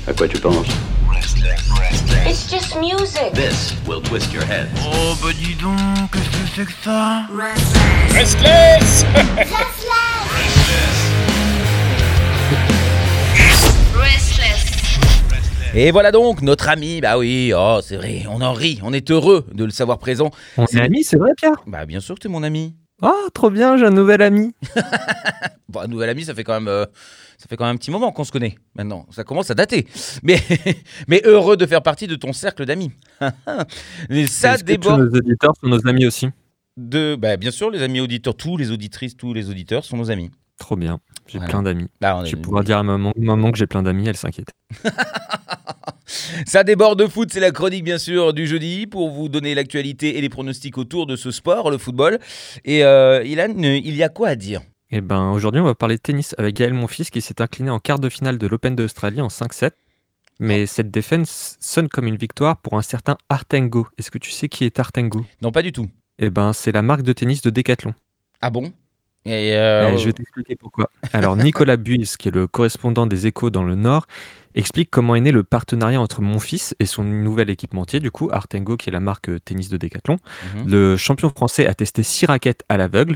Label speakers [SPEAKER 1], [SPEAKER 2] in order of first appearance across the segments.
[SPEAKER 1] À quoi tu penses?
[SPEAKER 2] It's just music.
[SPEAKER 1] This will twist your head.
[SPEAKER 3] Oh bah dis donc, qu'est-ce que c'est que ça?
[SPEAKER 4] Restless.
[SPEAKER 5] Et voilà donc notre ami, bah oui, oh c'est vrai, on en rit, on est heureux de le savoir présent.
[SPEAKER 6] On est amis, c'est vrai, Pierre?
[SPEAKER 5] Bah bien sûr que t'es mon ami.
[SPEAKER 6] Oh, trop bien, j'ai un nouvel ami.
[SPEAKER 5] Bon, un nouvel ami, ça fait quand même un petit moment qu'on se connaît maintenant, ça commence à dater. Mais, mais heureux de faire partie de ton cercle d'amis. Mais ça
[SPEAKER 6] Est-ce que tous
[SPEAKER 5] déborde
[SPEAKER 6] nos auditeurs sont nos amis aussi?
[SPEAKER 5] bah bien sûr, les amis auditeurs, tous les auditrices, tous les auditeurs sont nos amis.
[SPEAKER 6] Trop bien, j'ai
[SPEAKER 5] Voilà.
[SPEAKER 6] plein d'amis.
[SPEAKER 5] Là, on est-
[SPEAKER 6] Je vais pouvoir dire à maman que j'ai plein d'amis, elle s'inquiète.
[SPEAKER 5] Ça déborde de foot, c'est la chronique bien sûr du jeudi pour vous donner l'actualité et les pronostics autour de ce sport, le football. Et Ilan, il y a quoi à dire?
[SPEAKER 6] Eh ben, aujourd'hui, on va parler de tennis avec Gaël Monfils qui s'est incliné en quart de finale de l'Open d'Australie en 5-7. Mais cette défaite sonne comme une victoire pour un certain Artengo. Est-ce que tu sais qui est Artengo?
[SPEAKER 5] Non, pas du tout.
[SPEAKER 6] Eh ben, c'est la marque de tennis de Decathlon.
[SPEAKER 5] Ah bon? Et
[SPEAKER 6] Je vais t'expliquer pourquoi. Alors, Nicolas Buis, qui est le correspondant des Échos dans le Nord, explique comment est né le partenariat entre Monfils et son nouvel équipementier, du coup, Artengo, qui est la marque tennis de Decathlon.
[SPEAKER 5] Mhm.
[SPEAKER 6] Le champion français a testé 6 raquettes à l'aveugle,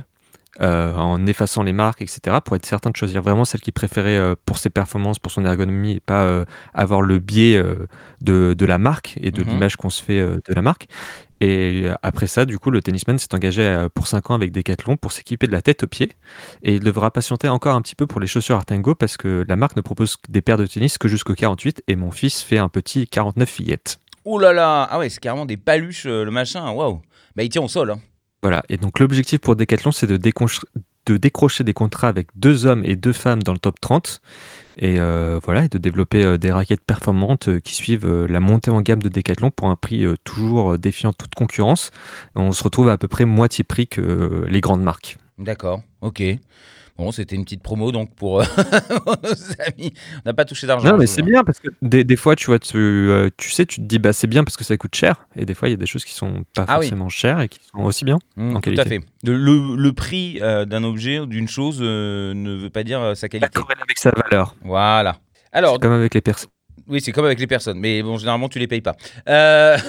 [SPEAKER 6] en effaçant les marques, etc., pour être certain de choisir vraiment celle qu'il préférait pour ses performances, pour son ergonomie, et pas avoir le biais de la marque et de
[SPEAKER 5] Mhm.
[SPEAKER 6] l'image qu'on se fait de la marque. Et après ça, du coup, le tennisman s'est engagé pour 5 ans avec Decathlon pour s'équiper de la tête aux pieds. Et il devra patienter encore un petit peu pour les chaussures Artengo parce que la marque ne propose des paires de tennis que jusqu'au 48 et mon fils fait un petit 49 fillettes.
[SPEAKER 5] Ouh là là, ah ouais, c'est carrément des paluches, le machin, waouh. Bah il tient au sol, hein.
[SPEAKER 6] Voilà. Et donc, l'objectif pour Decathlon, c'est de décrocher des contrats avec 2 hommes et 2 femmes dans le top 30. Et voilà, et de développer des raquettes performantes qui suivent la montée en gamme de Decathlon pour un prix toujours défiant toute concurrence. On se retrouve à peu près moitié prix que les grandes marques.
[SPEAKER 5] D'accord, ok. Bon, c'était une petite promo donc pour nos amis. On n'a pas touché d'argent.
[SPEAKER 6] Non, mais
[SPEAKER 5] je
[SPEAKER 6] c'est
[SPEAKER 5] vois.
[SPEAKER 6] bien parce que des fois, tu vois, tu sais, tu te dis, bah, c'est bien parce que ça coûte cher. Et des fois, il y a des choses qui sont pas
[SPEAKER 5] Ah oui.
[SPEAKER 6] forcément chères et qui sont aussi bien. en
[SPEAKER 5] Tout
[SPEAKER 6] qualité.
[SPEAKER 5] à fait. Le prix d'un objet ou d'une chose ne veut pas dire sa
[SPEAKER 6] Ça
[SPEAKER 5] qualité.
[SPEAKER 6] corrèle avec sa valeur.
[SPEAKER 5] Voilà. Alors,
[SPEAKER 6] C'est comme avec les personnes.
[SPEAKER 5] oui, c'est comme avec les personnes, mais bon, généralement, tu les payes pas. Euh,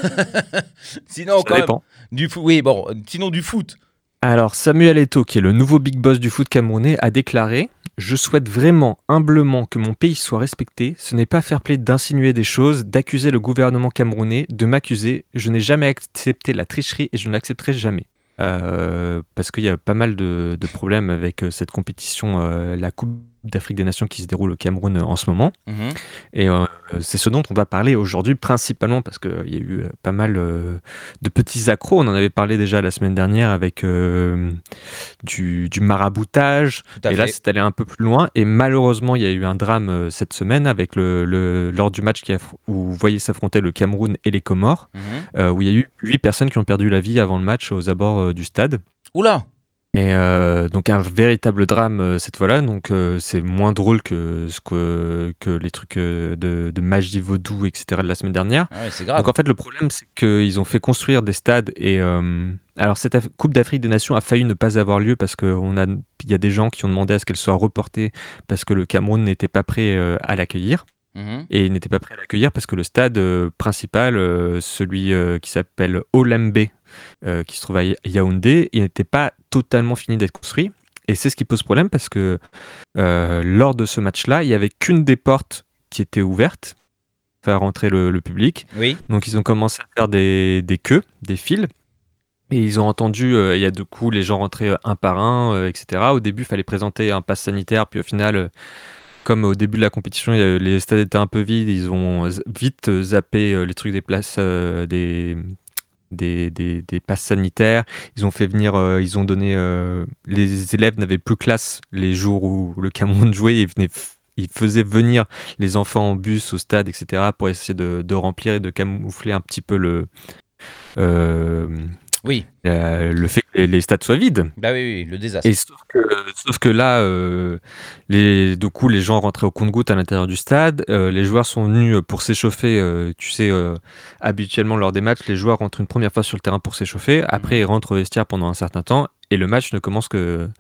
[SPEAKER 5] Sinon,
[SPEAKER 6] Ça
[SPEAKER 5] quand même,
[SPEAKER 6] dépend.
[SPEAKER 5] du foot. Oui, bon, sinon du foot.
[SPEAKER 6] Alors, Samuel Eto'o, qui est le nouveau big boss du foot camerounais, a déclaré « Je souhaite vraiment, humblement, que mon pays soit respecté. Ce n'est pas fair play d'insinuer des choses, d'accuser le gouvernement camerounais, de m'accuser. Je n'ai jamais accepté la tricherie et je ne l'accepterai jamais. » Parce qu'il y a pas mal de problèmes avec cette compétition, la Coupe d'Afrique des Nations qui se déroule au Cameroun en ce moment.
[SPEAKER 5] Mhm.
[SPEAKER 6] Et c'est ce dont on va parler aujourd'hui principalement parce qu'il y a eu pas mal de petits accros. On en avait parlé déjà la semaine dernière avec du maraboutage.
[SPEAKER 5] Tout à
[SPEAKER 6] Et là,
[SPEAKER 5] fait.
[SPEAKER 6] c'est allé un peu plus loin. Et malheureusement, il y a eu un drame cette semaine avec lors du match où vous voyez s'affronter le Cameroun et les Comores,
[SPEAKER 5] Mhm.
[SPEAKER 6] où il y a eu 8 personnes qui ont perdu la vie avant le match aux abords du stade.
[SPEAKER 5] Oula.
[SPEAKER 6] Et donc un véritable drame cette fois-là, donc c'est moins drôle que les trucs de magie vaudou, etc. de la semaine dernière.
[SPEAKER 5] Ah ouais, c'est grave.
[SPEAKER 6] Donc en fait le problème c'est qu'ils ont fait construire des stades et alors cette Coupe d'Afrique des Nations a failli ne pas avoir lieu parce qu'il y a des gens qui ont demandé à ce qu'elle soit reportée parce que le Cameroun n'était pas prêt à l'accueillir.
[SPEAKER 5] Mhm.
[SPEAKER 6] Et il n'était pas prêt à l'accueillir parce que le stade principal, celui qui s'appelle Olembe, qui se trouve à Yaoundé, il n'était pas totalement fini d'être construit. Et c'est ce qui pose problème parce que lors de ce match-là, il n'y avait qu'une des portes qui était ouverte, faire rentrer le public.
[SPEAKER 5] Oui.
[SPEAKER 6] Donc ils ont commencé à faire des queues, des files. Et ils ont entendu, il y a 2 coups, les gens rentraient un par un, etc. Au début, il fallait présenter un pass sanitaire, puis au final... Comme au début de la compétition, les stades étaient un peu vides, ils ont vite zappé les trucs des places, des passes sanitaires. Ils ont fait venir, ils ont donné. Les élèves n'avaient plus classe les jours où le Cameroun jouait. Ils faisaient venir les enfants en bus au stade, etc., pour essayer de remplir et de camoufler un petit peu
[SPEAKER 5] Oui.
[SPEAKER 6] le fait que les stades soient vides.
[SPEAKER 5] Bah oui, le désastre.
[SPEAKER 6] Et sauf que là, du coup, les gens rentraient au compte-gouttes à l'intérieur du stade. Les joueurs sont venus pour s'échauffer. Tu sais, habituellement, lors des matchs, les joueurs rentrent une première fois sur le terrain pour s'échauffer. Après, ils rentrent au vestiaire pendant un certain temps. Et le match ne commence que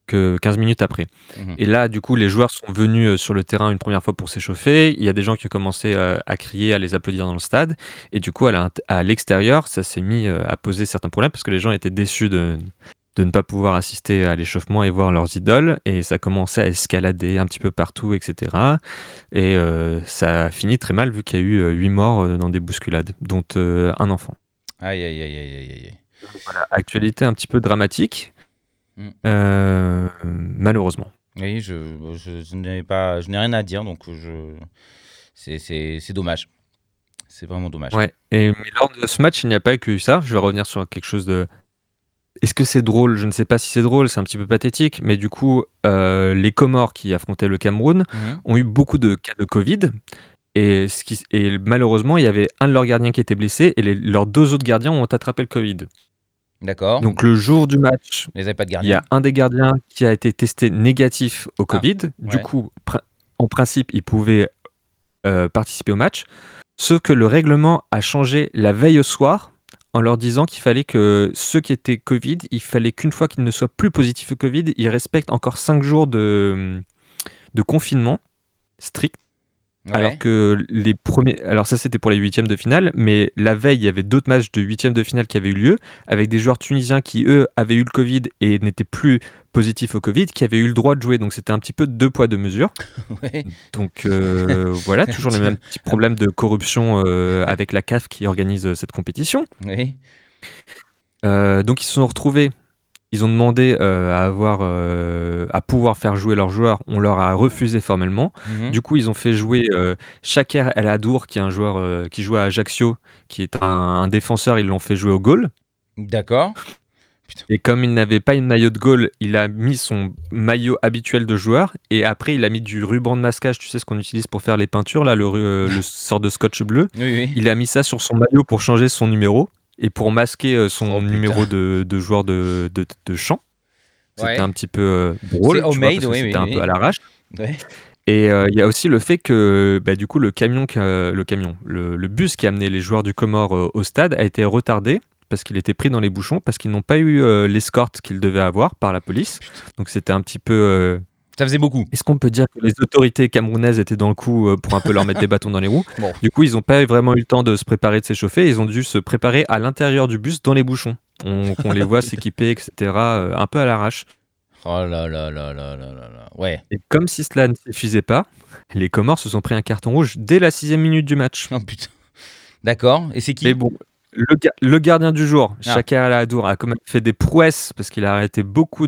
[SPEAKER 6] que 15 minutes après.
[SPEAKER 5] Mhm.
[SPEAKER 6] Et là, du coup, les joueurs sont venus sur le terrain une première fois pour s'échauffer. Il y a des gens qui ont commencé à crier, à les applaudir dans le stade. Et du coup, à l'extérieur, ça s'est mis à poser certains problèmes parce que les gens étaient déçus de ne pas pouvoir assister à l'échauffement et voir leurs idoles. Et ça commençait à escalader un petit peu partout, etc. Et ça a fini très mal vu qu'il y a eu 8 morts dans des bousculades, dont un enfant.
[SPEAKER 5] Aïe, aïe, aïe, aïe, aïe, aïe.
[SPEAKER 6] Voilà, actualité un petit peu dramatique, malheureusement.
[SPEAKER 5] Oui, je n'ai rien à dire, donc c'est dommage. C'est vraiment dommage.
[SPEAKER 6] Ouais. Mais lors de ce match, il n'y a pas que ça. Je vais revenir sur quelque chose de... Est-ce que c'est drôle? Je ne sais pas si c'est drôle, c'est un petit peu pathétique, mais du coup, les Comores qui affrontaient le Cameroun ont eu beaucoup de cas de Covid. Et malheureusement, il y avait un de leurs gardiens qui était blessé et leurs 2 autres gardiens ont attrapé le Covid.
[SPEAKER 5] D'accord.
[SPEAKER 6] Donc le jour du match,
[SPEAKER 5] Ils n'avaient pas de
[SPEAKER 6] il y
[SPEAKER 5] gardien.
[SPEAKER 6] a un des gardiens qui a été testé négatif au Covid. Du
[SPEAKER 5] ouais.
[SPEAKER 6] coup, en principe, il pouvait participer au match. Sauf que le règlement a changé la veille au soir en leur disant qu'il fallait que ceux qui étaient Covid, il fallait qu'une fois qu'ils ne soient plus positifs au Covid, ils respectent encore 5 jours de confinement strict.
[SPEAKER 5] Ouais.
[SPEAKER 6] Alors que les premiers... Alors ça, c'était pour les 8e de finale, mais la veille, il y avait d'autres matchs de 8e de finale qui avaient eu lieu, avec des joueurs tunisiens qui, eux, avaient eu le Covid et n'étaient plus positifs au Covid, qui avaient eu le droit de jouer. Donc c'était un petit peu 2 poids 2 mesures.
[SPEAKER 5] Ouais.
[SPEAKER 6] Donc voilà, toujours les mêmes petits problèmes de corruption avec la CAF qui organise cette compétition.
[SPEAKER 5] Oui.
[SPEAKER 6] Donc ils se sont retrouvés, ils ont demandé à pouvoir faire jouer leurs joueurs, on leur a refusé formellement. Du coup, ils ont fait jouer Chaker El Hadour, qui est un joueur qui joue à Ajaccio, qui est un défenseur, ils l'ont fait jouer au goal.
[SPEAKER 5] D'accord.
[SPEAKER 6] Et comme il n'avait pas une maillot de goal, il a mis son maillot habituel de joueur et après il a mis du ruban de masquage, tu sais ce qu'on utilise pour faire les peintures, là, le sort de scotch bleu.
[SPEAKER 5] Oui.
[SPEAKER 6] Il a mis ça sur son maillot pour changer son numéro et pour masquer son
[SPEAKER 5] putain.
[SPEAKER 6] numéro de joueur de chant. C'était
[SPEAKER 5] Ouais.
[SPEAKER 6] un petit peu drôle,
[SPEAKER 5] C'est
[SPEAKER 6] tu vois,
[SPEAKER 5] homemade,
[SPEAKER 6] parce que
[SPEAKER 5] oui,
[SPEAKER 6] c'était
[SPEAKER 5] oui,
[SPEAKER 6] un peu à l'arrache.
[SPEAKER 5] Ouais.
[SPEAKER 6] Et il y a aussi le fait que du coup le bus qui a amené les joueurs du Comore au stade a été retardé parce qu'il était pris dans les bouchons, parce qu'ils n'ont pas eu l'escorte qu'ils devaient avoir par la police. Donc c'était un petit peu...
[SPEAKER 5] Ça faisait beaucoup.
[SPEAKER 6] Est-ce qu'on peut dire que les autorités camerounaises étaient dans le coup pour un peu leur mettre des bâtons dans les roues?
[SPEAKER 5] Bon.
[SPEAKER 6] Du coup, ils n'ont pas vraiment eu le temps de se préparer, de s'échauffer. Ils ont dû se préparer à l'intérieur du bus dans les bouchons. Qu'on les voit s'équiper, etc. Un peu à l'arrache.
[SPEAKER 5] Oh là là là là là là là. Ouais.
[SPEAKER 6] Et comme si cela ne suffisait pas, les Comores se sont pris un carton rouge dès la 6e minute du match.
[SPEAKER 5] Oh putain. D'accord. Et c'est qui?
[SPEAKER 6] Mais bon, le gardien du jour,
[SPEAKER 5] Ah.
[SPEAKER 6] Chaker El Hadour, a quand même fait des prouesses parce qu'il a arrêté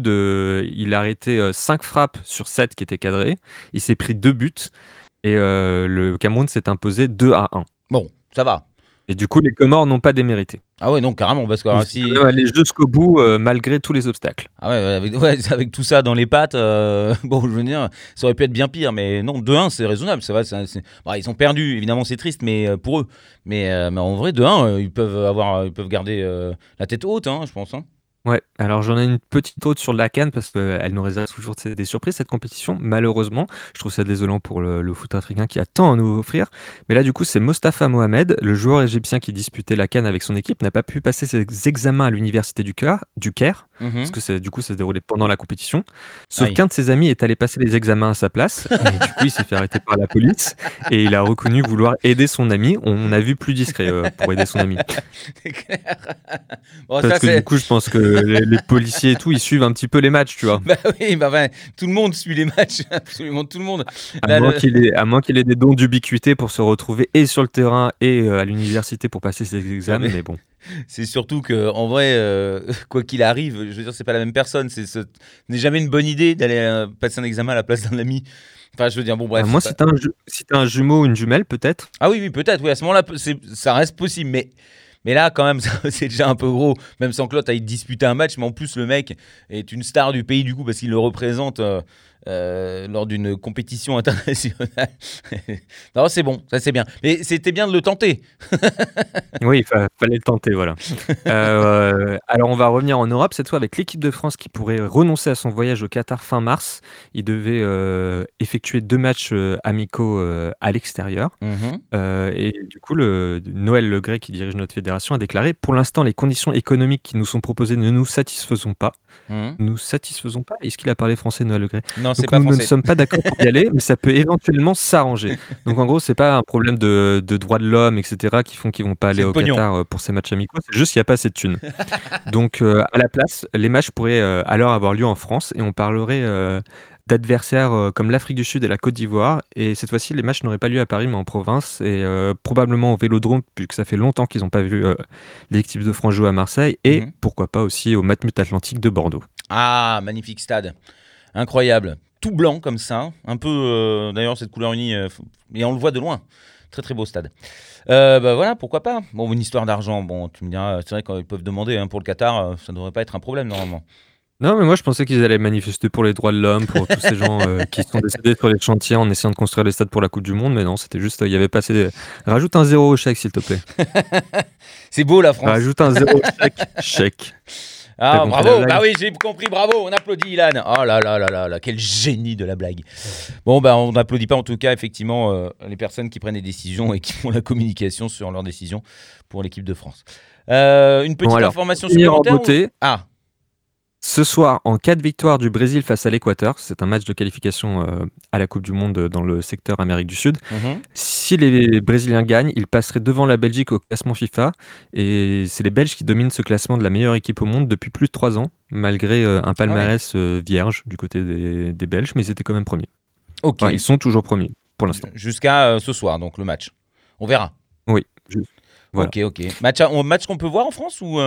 [SPEAKER 6] il a arrêté 5 frappes sur 7 qui étaient cadrées. Il s'est pris 2 buts et le Cameroun s'est imposé 2-1.
[SPEAKER 5] Bon, ça va.
[SPEAKER 6] Et du coup, les Comores n'ont pas démérité.
[SPEAKER 5] Ah ouais, non, carrément, parce que
[SPEAKER 6] Ils
[SPEAKER 5] si...
[SPEAKER 6] sont quand même allés jusqu'au bout malgré tous les obstacles.
[SPEAKER 5] Ah ouais, avec tout ça dans les pattes, bon, je veux dire, ça aurait pu être bien pire, mais non, 2-1, c'est raisonnable, c'est vrai. Bon, ils ont perdu, évidemment, c'est triste, mais pour eux. Mais en vrai, 2-1, ils peuvent garder la tête haute, hein, je pense. Hein.
[SPEAKER 6] Ouais, alors j'en ai une petite autre sur la CAN parce qu'elle nous réserve toujours des surprises cette compétition, malheureusement. Je trouve ça désolant pour le foot africain qui a tant à nous offrir. Mais là, du coup, c'est Mostafa Mohamed, le joueur égyptien qui disputait la CAN avec son équipe, n'a pas pu passer ses examens à l'université du Caire, parce que ça s'est déroulé pendant la compétition. Sauf qu'un de ses amis est allé passer les examens à sa place, et du coup, il s'est fait arrêter par la police, et il a reconnu vouloir aider son ami. On a vu plus discret pour aider son ami.
[SPEAKER 5] C'est clair. Bon,
[SPEAKER 6] Parce
[SPEAKER 5] ça,
[SPEAKER 6] que du coup, je pense que les policiers et tout, ils suivent un petit peu les matchs, tu vois.
[SPEAKER 5] Bah oui, tout le monde suit les matchs, absolument tout le monde.
[SPEAKER 6] À moins qu'il ait des dons d'ubiquité pour se retrouver et sur le terrain et à l'université pour passer ses examens, mais bon.
[SPEAKER 5] C'est surtout que, en vrai, quoi qu'il arrive, je veux dire, c'est pas la même personne. Ce n'est jamais une bonne idée d'aller passer un examen à la place d'un ami. Enfin, je veux dire, bon, bref.
[SPEAKER 6] Moi, si t'as un jumeau ou une jumelle, peut-être.
[SPEAKER 5] Ah oui, peut-être, oui, à ce moment-là, ça reste possible, mais là, quand même, c'est déjà un peu gros. Même sans que l'autre aille disputer un match, mais en plus, le mec est une star du pays, du coup, parce qu'il le représente lors d'une compétition internationale. Non, c'est bon, ça c'est bien. Mais c'était bien de le tenter.
[SPEAKER 6] Oui, il fallait le tenter, voilà. Alors, on va revenir en Europe, cette fois avec l'équipe de France qui pourrait renoncer à son voyage au Qatar fin mars. Il devait effectuer 2 matchs amicaux à l'extérieur. Et du coup, Noël Le Graët, qui dirige notre fédération, a déclaré « Pour l'instant, les conditions économiques qui nous sont proposées ne nous satisfaisons pas. » Nous satisfaisons pas. Est-ce qu'il a parlé français, Noël Le Graët?
[SPEAKER 5] Non, c'est
[SPEAKER 6] Donc
[SPEAKER 5] pas
[SPEAKER 6] nous
[SPEAKER 5] français.
[SPEAKER 6] ne sommes pas d'accord pour y aller, mais ça peut éventuellement s'arranger. Donc en gros, c'est pas un problème de droits de l'homme, etc., qui font qu'ils vont pas aller
[SPEAKER 5] C'est le
[SPEAKER 6] au
[SPEAKER 5] pognon.
[SPEAKER 6] Qatar pour ces matchs amicaux. C'est juste qu'il n'y a pas assez de thunes. Donc à la place, les matchs pourraient alors avoir lieu en France et on parlerait d'adversaires comme l'Afrique du Sud et la Côte d'Ivoire. Et cette fois-ci, les matchs n'auraient pas lieu à Paris, mais en province et probablement au Vélodrome, puisque ça fait longtemps qu'ils n'ont pas vu l'équipe de France jouer à Marseille. Et pourquoi pas aussi au Matmut Atlantique de Bordeaux.
[SPEAKER 5] Ah, magnifique stade. Incroyable. Tout blanc comme ça. Un peu, d'ailleurs, cette couleur unie. Et on le voit de loin. Très, très beau stade. Voilà, pourquoi pas. Bon, une histoire d'argent. Bon, tu me diras, c'est vrai qu'ils peuvent demander pour le Qatar, ça ne devrait pas être un problème normalement.
[SPEAKER 6] Non, mais moi je pensais qu'ils allaient manifester pour les droits de l'homme, pour tous ces gens qui sont décédés sur les chantiers en essayant de construire les stades pour la Coupe du Monde, mais non, c'était juste, il y avait pas assez. Rajoute un 0 au chèque, s'il te plaît.
[SPEAKER 5] C'est beau la France.
[SPEAKER 6] Rajoute un 0 au chèque.
[SPEAKER 5] Ah,
[SPEAKER 6] compris la
[SPEAKER 5] bravo.
[SPEAKER 6] blague?
[SPEAKER 5] Bah oui, j'ai compris, bravo. On applaudit Ilan. Oh là là là là là, quel génie de la blague. Bon, bah on n'applaudit pas en tout cas, effectivement, les personnes qui prennent des décisions et qui font la communication sur leurs décisions pour l'équipe de France. Une petite information supplémentaire. Ah.
[SPEAKER 6] Ce soir, en cas de victoire du Brésil face à l'Équateur, c'est un match de qualification à la Coupe du Monde dans le secteur Amérique du Sud. Si les Brésiliens gagnent, ils passeraient devant la Belgique au classement FIFA. Et c'est les Belges qui dominent ce classement de la meilleure équipe au monde depuis plus de 3 ans, malgré un palmarès vierge du côté des Belges, mais ils étaient quand même premiers.
[SPEAKER 5] Ok.
[SPEAKER 6] Enfin, ils sont toujours premiers pour l'instant.
[SPEAKER 5] Jusqu'à ce soir, donc le match. On verra.
[SPEAKER 6] Oui. Voilà.
[SPEAKER 5] Ok. Match qu'on peut voir en France ou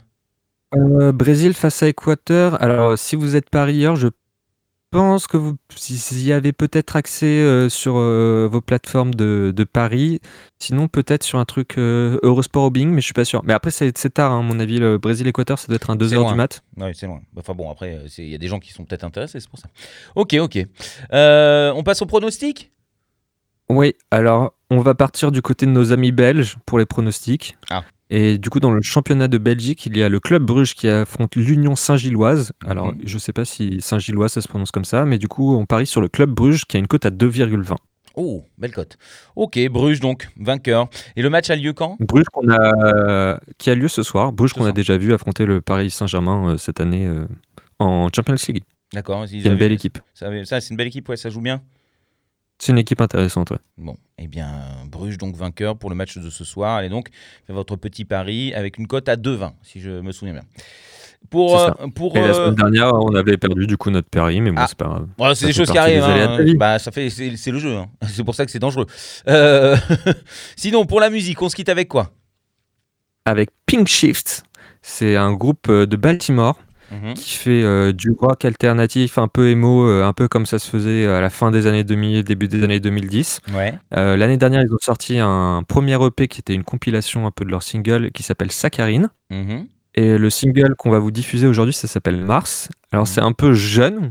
[SPEAKER 6] Brésil face à Équateur. Alors, si vous êtes parieur, je pense que vous y avez peut-être accès sur vos plateformes de paris. Sinon, peut-être sur un truc Eurosport ou Bing, mais je suis pas sûr. Mais après, c'est tard, hein, à mon avis. Le Brésil-Équateur, ça doit être un 2h du mat.
[SPEAKER 5] Oui, c'est loin. Enfin bon, après, il y a des gens qui sont peut-être intéressés, c'est pour ça. Ok. On passe au pronostic ?
[SPEAKER 6] Oui, alors, on va partir du côté de nos amis belges pour les pronostics.
[SPEAKER 5] Ah.
[SPEAKER 6] Et du coup, dans le championnat de Belgique, il y a le Club Bruges qui affronte l'Union Saint-Gilloise. Alors, je ne sais pas si Saint-Gilloise, ça se prononce comme ça, mais du coup, on parie sur le Club Bruges qui a une cote à 2,20.
[SPEAKER 5] Oh, belle cote. Ok, Bruges donc, vainqueur. Et le match a lieu quand ?
[SPEAKER 6] Bruges qui a lieu ce soir. Bruges qu'on a déjà vu affronter le Paris Saint-Germain cette année en Champions League.
[SPEAKER 5] D'accord.
[SPEAKER 6] C'est une belle équipe.
[SPEAKER 5] Ça, c'est une belle équipe, ouais, ça joue bien.
[SPEAKER 6] C'est une équipe intéressante, ouais.
[SPEAKER 5] Bon, eh bien, Bruges donc vainqueur pour le match de ce soir. Allez donc, faites votre petit pari avec une cote à 2,20, si je me souviens bien.
[SPEAKER 6] Et la semaine dernière, on avait perdu du coup notre pari, mais bon, c'est pas grave.
[SPEAKER 5] Voilà, c'est des choses qui arrivent. C'est le jeu. Hein. C'est pour ça que c'est dangereux. Sinon, pour la musique, on se quitte avec quoi ?
[SPEAKER 6] Avec Pink Shift. C'est un groupe de Baltimore qui fait du rock alternatif, un peu émo, un peu comme ça se faisait à la fin des années 2000, début des années 2010.
[SPEAKER 5] Ouais.
[SPEAKER 6] L'année dernière, ils ont sorti un premier EP qui était une compilation un peu de leur single qui s'appelle Saccharine. Et le single qu'on va vous diffuser aujourd'hui, ça s'appelle Mars. Alors c'est un peu jeune.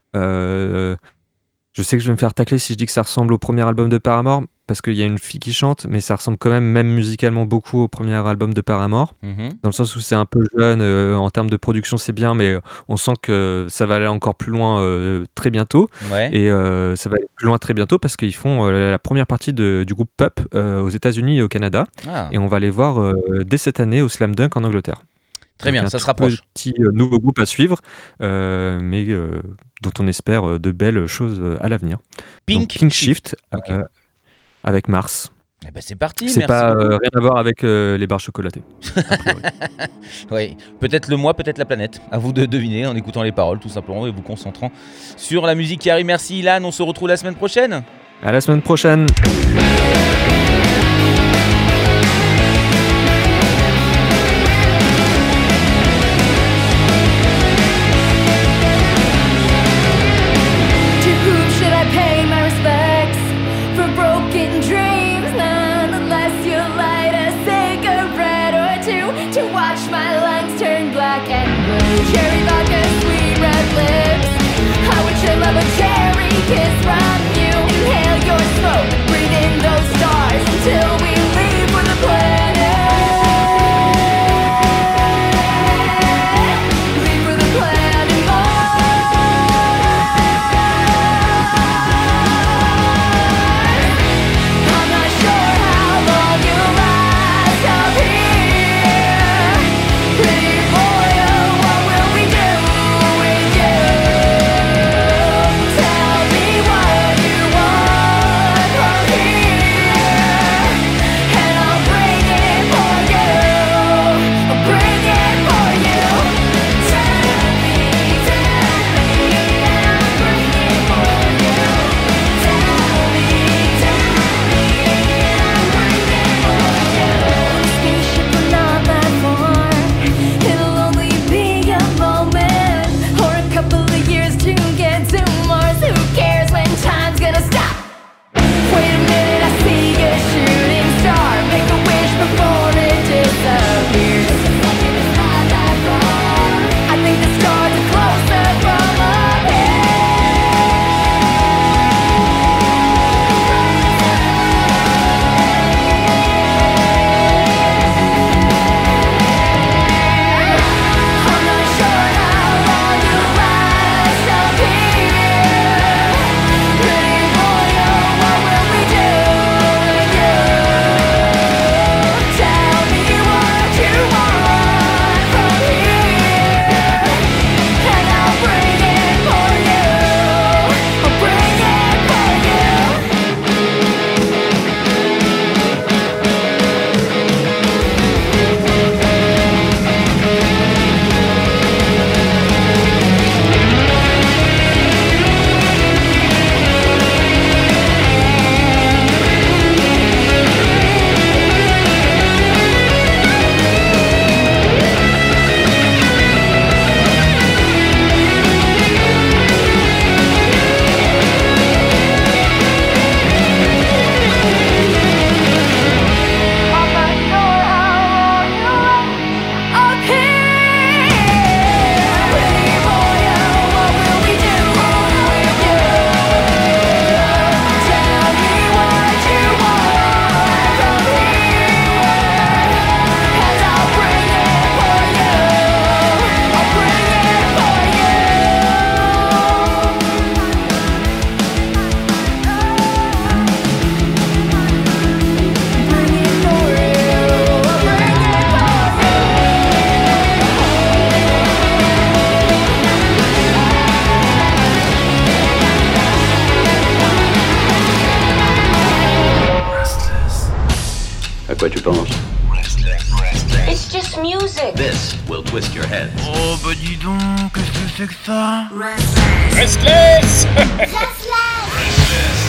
[SPEAKER 6] Je sais que je vais me faire tacler si je dis que ça ressemble au premier album de Paramore, parce qu'il y a une fille qui chante, mais ça ressemble quand même musicalement beaucoup au premier album de Paramore, dans le sens où c'est un peu jeune, en termes de production c'est bien, mais on sent que ça va aller encore plus loin très bientôt, et ça va aller plus loin très bientôt parce qu'ils font la première partie du groupe Pup aux États-Unis et au Canada, et on va les voir dès cette année au Slam Dunk en Angleterre.
[SPEAKER 5] Très bien, ça se rapproche.
[SPEAKER 6] Petit nouveau groupe à suivre, mais dont on espère de belles choses à l'avenir.
[SPEAKER 5] Pink
[SPEAKER 6] Shift, avec Mars.
[SPEAKER 5] Eh ben c'est parti.
[SPEAKER 6] C'est pas rien à voir avec les barres chocolatées.
[SPEAKER 5] Oui, peut-être le mois, peut-être la planète. À vous de deviner en écoutant les paroles, tout simplement, et vous concentrant sur la musique qui arrive. Merci Ilan, on se retrouve la semaine prochaine.
[SPEAKER 6] À la semaine prochaine.
[SPEAKER 1] Cherry vodka, sweet red lips. How would your love have changed? quoi tu penses?
[SPEAKER 2] It's just music.
[SPEAKER 1] This will twist your head.
[SPEAKER 3] Oh bah dis donc, qu'est-ce que c'est que ça?
[SPEAKER 4] Restless.
[SPEAKER 2] Restless.